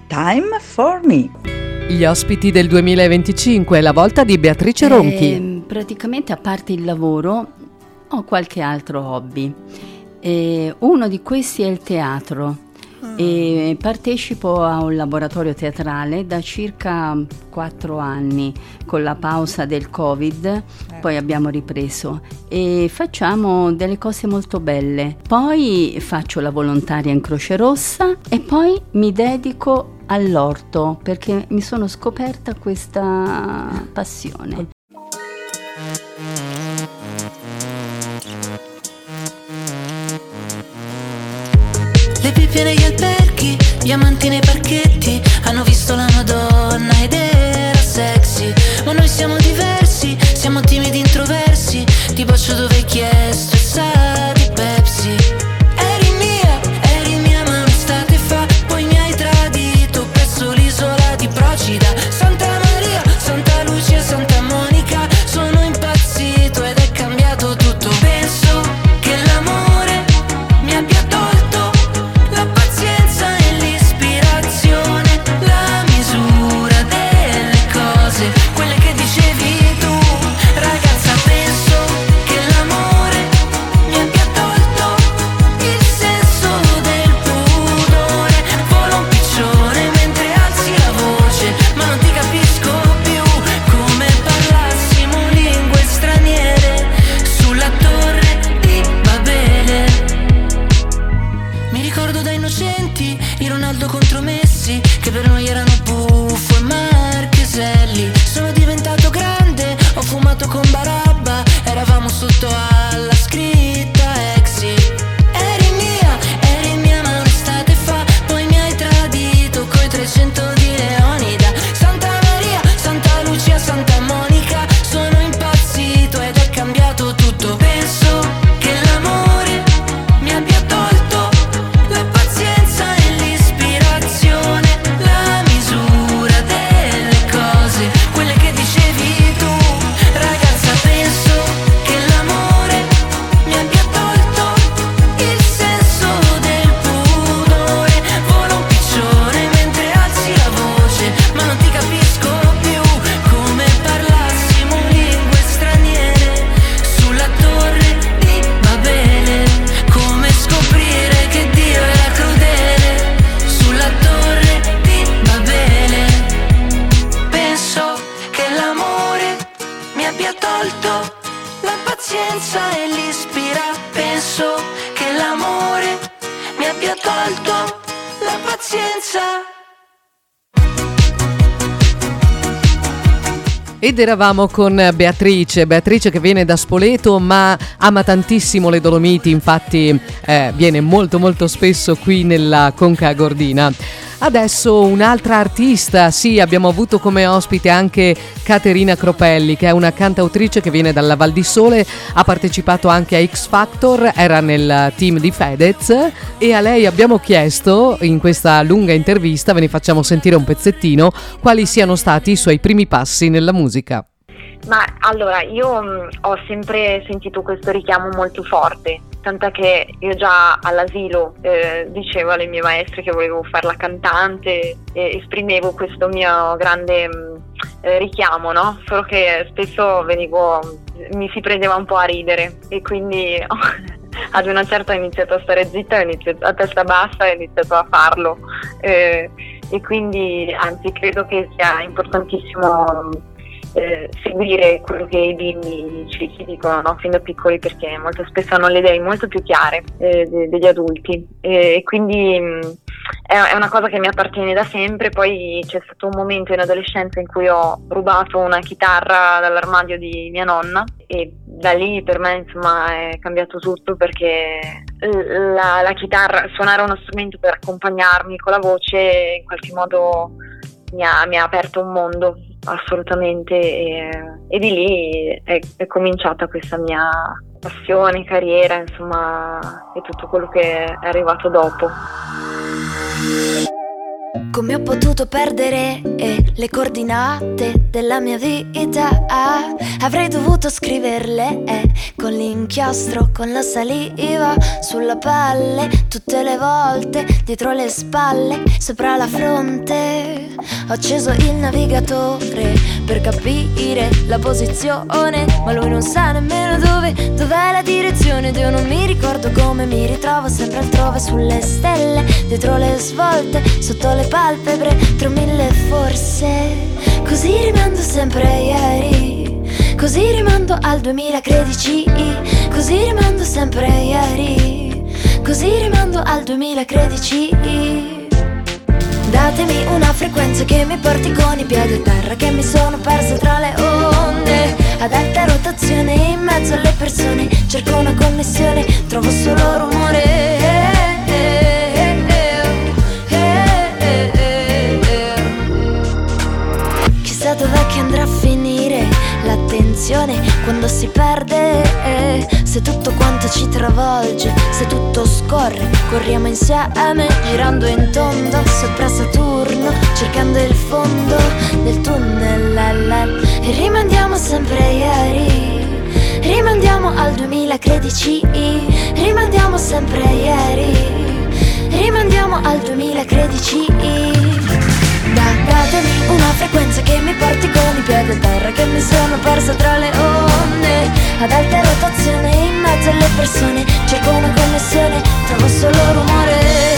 Time for Me. Gli ospiti del 2025, la volta di Beatrice Ronchi. Praticamente, a parte il lavoro, ho qualche altro hobby. Uno di questi è il teatro. E partecipo a un laboratorio teatrale da circa 4 anni. Con la pausa del Covid poi abbiamo ripreso e facciamo delle cose molto belle. Poi faccio la volontaria in Croce Rossa e poi mi dedico all'orto perché mi sono scoperta questa passione. Le pippe negli alberghi, gli amanti nei parchetti hanno visto la Madonna ed era sexy. Ma noi siamo diversi, siamo timidi introversi. Ti bacio dove hai chiesto e sa di Pepsi. Eri mia ma un'estate fa, poi mi hai tradito presso l'isola di Procida. Santa Maria, Santa Lucia, Santa Monica, sono impazzito ed è cambiato tutto. Penso che l'amore mi abbia tolto la pazienza e l'ispirazione, la misura delle cose, quelle che dicevi tu. Ragazza, penso che l'amore mi abbia tolto il senso del pudore. Vola un piccione mentre alzi la voce, ma non ti capisco più, come parlassimo lingue straniere sulla torre di Babele. Mi ricordo da innocenti i Ronaldo contro Messi, che per noi erano Buffo e Marcheselli. Sono diventato grande, ho fumato con Barabba, eravamo sotto alla scritta Exi. Eri mia ma un'estate fa, poi mi hai tradito coi 300 di Leonida. Santa Maria, Santa Lucia, Santa Monica, sono impazzito ed è cambiato tutto. Penso che l'amore mi abbia tolto la pazienza e l'ispirazione, la misura delle cose, quelle che dicevi tu. Ragazza, penso che l'amore mi abbia tolto il senso del pudore. Vola un piccione mentre alzi la voce, ma non ti capisco più, come parlassimo lingue straniere sulla torre di Babele. Come scoprire che Dio era crudele sulla torre di Babele. Penso che l'amore mi abbia tolto la pazienza e l'ispira. Penso che l'amore mi abbia tolto la pazienza. Ed eravamo con Beatrice che viene da Spoleto ma ama tantissimo le Dolomiti, infatti viene molto molto spesso qui nella Conca Gordina. Adesso un'altra artista, sì, abbiamo avuto come ospite anche Caterina Cropelli, che è una cantautrice che viene dalla Val di Sole, ha partecipato anche a X Factor, era nel team di Fedez e a lei abbiamo chiesto in questa lunga intervista, ve ne facciamo sentire un pezzettino, quali siano stati i suoi primi passi nella musica. Ma allora, io ho sempre sentito questo richiamo molto forte, tant'è che io già all'asilo dicevo alle mie maestre che volevo fare la cantante e esprimevo questo mio grande richiamo, no? Solo che spesso mi si prendeva un po' a ridere e quindi ad una certa ho iniziato a stare zitta, ho iniziato a testa bassa e ho iniziato a farlo e quindi anzi credo che sia importantissimo seguire quello che i bimbi ci dicono, no? Fin da piccoli, perché molto spesso hanno le idee molto più chiare degli adulti e quindi è una cosa che mi appartiene da sempre. Poi c'è stato un momento in adolescenza in cui ho rubato una chitarra dall'armadio di mia nonna e da lì per me insomma è cambiato tutto, perché la chitarra, suonare uno strumento per accompagnarmi con la voce, in qualche modo mi ha aperto un mondo assolutamente e di lì è cominciata questa mia passione, carriera, insomma, e tutto quello che è arrivato dopo. Come ho potuto perdere le coordinate della mia vita? Avrei dovuto scriverle con l'inchiostro, con la saliva sulla pelle, tutte le volte dietro le spalle, sopra la fronte. Ho acceso il navigatore per capire la posizione, ma lui non sa nemmeno dov'è la direzione. Ed io non mi ricordo come mi ritrovo sempre altrove, sulle stelle, dietro le svolte, sotto le palpebre, tra 1000 forse. Così rimando sempre ieri, così rimando al 2013, così rimando sempre ieri, così rimando al 2013. Datemi una frequenza che mi porti con i piedi a terra, che mi sono persa tra le onde, ad alta rotazione in mezzo alle persone. Cerco una connessione, trovo solo rumore. Chissà dov'è che andrà a finire l'attenzione quando si perde, se tutto quanto ci travolge, se tutto scorre, corriamo insieme girando in tondo sopra Saturno, cercando il fondo del tunnel, e rimandiamo sempre ieri, rimandiamo al 2013, rimandiamo sempre ieri, rimandiamo al 2013. Datemi una frequenza che mi porti con i piedi a terra, che mi sono persa tra le onde, ad alta rotazione in mezzo alle persone. Cerco una connessione, trovo solo rumore.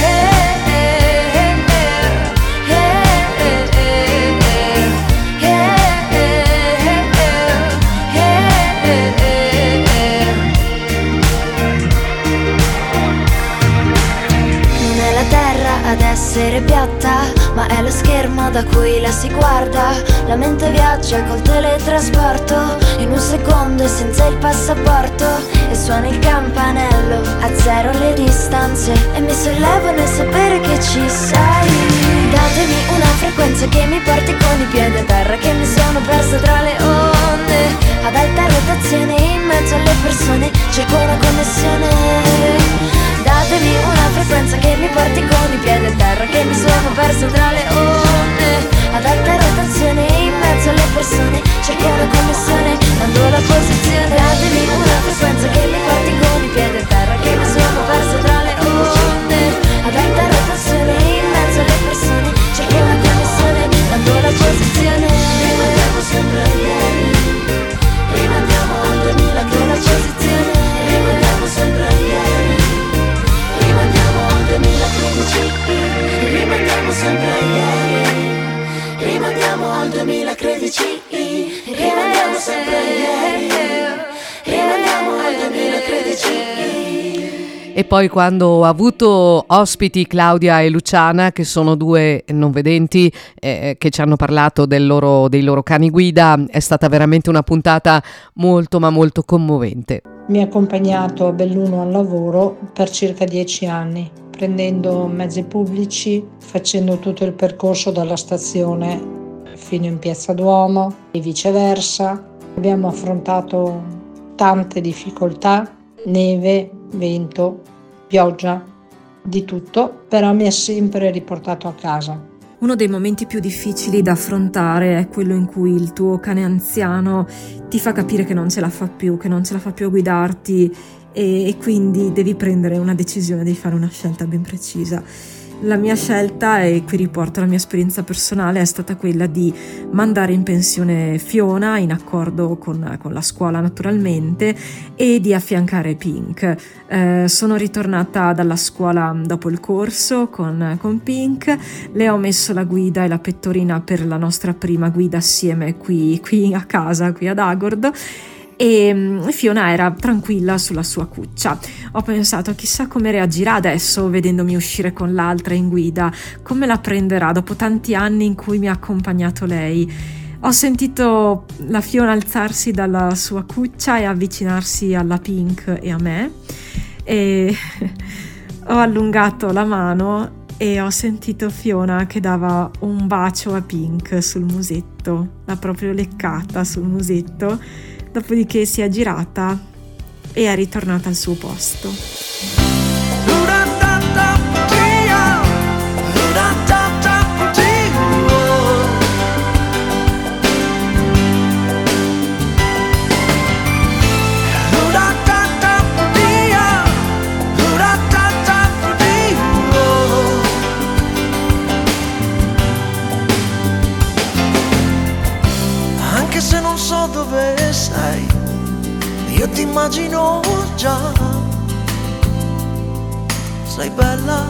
Non è la terra ad essere piatta, ma è lo schermo da cui la si guarda. La mente viaggia col teletrasporto, in un secondo e senza il passaporto, e suona il campanello, azzero le distanze e mi sollevo nel sapere che ci sei. Datemi una frequenza che mi porti con i piedi a terra, che mi sono persa tra le onde, ad alta rotazione in mezzo alle persone. Cerco una connessione. Datemi una frequenza che mi porti con i piedi a terra, che mi sono persa tra le onde, ad alta rotazione in mezzo alle persone. Cerco una connessione, mando la posizione. Datemi una frequenza che mi porti con i piedi a terra, che mi sono persa tra le onde, ad alta rotazione in mezzo alle persone. Cerco una connessione, mando la posizione. Rimandiamo sempre ieri, rimandiamo al 2000 che la posizione. Rimandiamo sempre ieri, rimandiamo al 2013, rimandiamo sempre ieri, rimandiamo al 2013, rimandiamo sempre ieri, rimandiamo al 2013. E poi quando ho avuto ospiti Claudia e Luciana, che sono due non vedenti, che ci hanno parlato dei loro cani guida, è stata veramente una puntata molto ma molto commovente. Mi ha accompagnato a Belluno al lavoro per circa 10 anni, prendendo mezzi pubblici, facendo tutto il percorso dalla stazione fino in Piazza Duomo e viceversa. Abbiamo affrontato tante difficoltà, neve, vento, pioggia, di tutto, però mi ha sempre riportato a casa. Uno dei momenti più difficili da affrontare è quello in cui il tuo cane anziano ti fa capire che non ce la fa più, a guidarti e quindi devi prendere una decisione, devi fare una scelta ben precisa. La mia scelta, e qui riporto la mia esperienza personale, è stata quella di mandare in pensione Fiona, in accordo con la scuola naturalmente, e di affiancare Pink. Sono ritornata dalla scuola dopo il corso con Pink, le ho messo la guida e la pettorina per la nostra prima guida assieme qui a casa, qui ad Agordo, e Fiona era tranquilla sulla sua cuccia. Ho pensato, chissà come reagirà adesso vedendomi uscire con l'altra in guida, come la prenderà dopo tanti anni in cui mi ha accompagnato lei. Ho sentito la Fiona alzarsi dalla sua cuccia e avvicinarsi alla Pink e a me, e ho allungato la mano e ho sentito Fiona che dava un bacio a Pink sul musetto, l'ha proprio leccata sul musetto. Dopodiché si è girata e è ritornata al suo posto. ti immagino già, sei bella.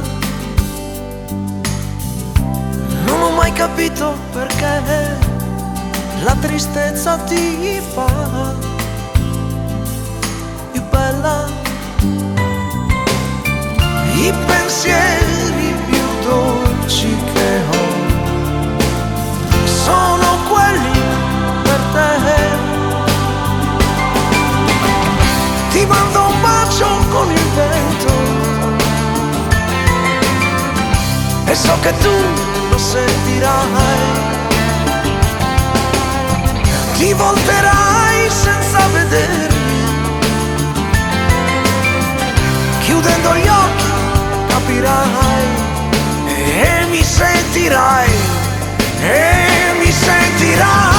Non ho mai capito perché la tristezza ti fa più bella. I pensieri più dolci che ho sono quelli per te. Ti mando un bacio con il vento e so che tu lo sentirai. Ti volterai senza vedermi, chiudendo gli occhi capirai e mi sentirai, e mi sentirai.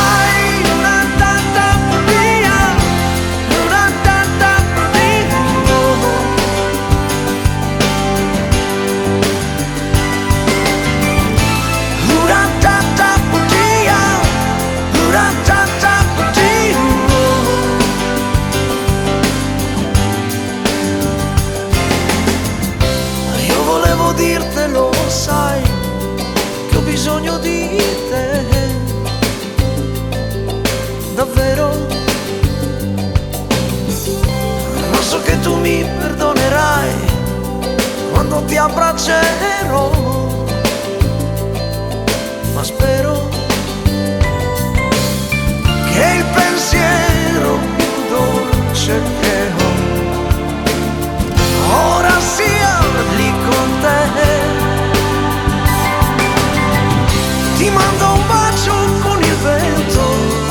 Dirtelo, sai che ho bisogno di te, davvero. Ma so che tu mi perdonerai quando ti abbraccerò, ma spero che il pensiero più dolce che ho ora sia lì con te. Ti mando un bacio con il vento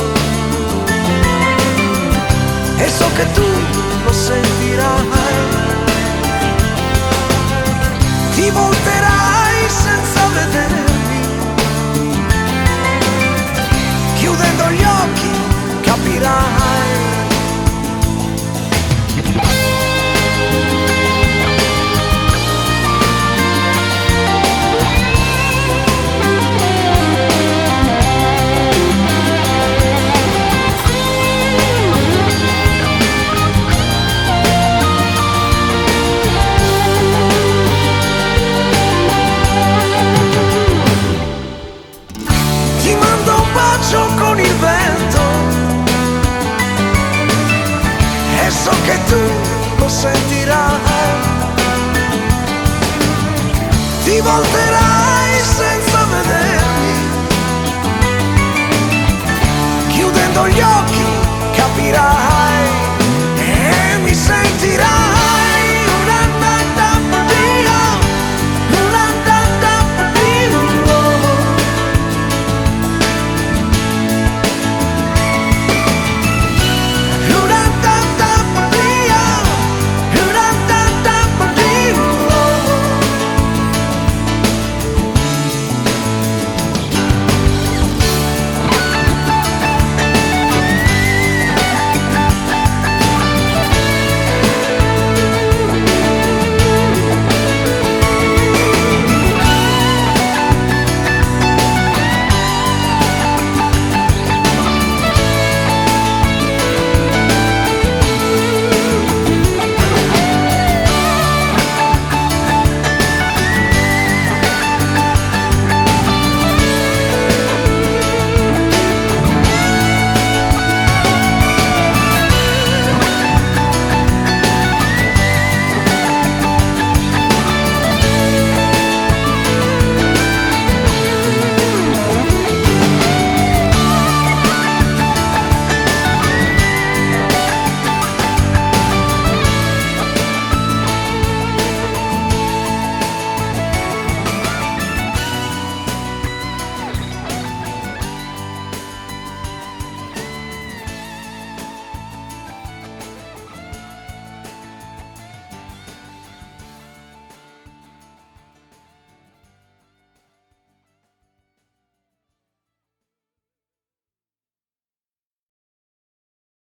e so che tu lo sentirai. Ti volterai senza vedermi, chiudendo gli occhi capirai. Con il vento e so che tu lo sentirai. Ti volterai senza vedermi, chiudendo gli occhi capirai.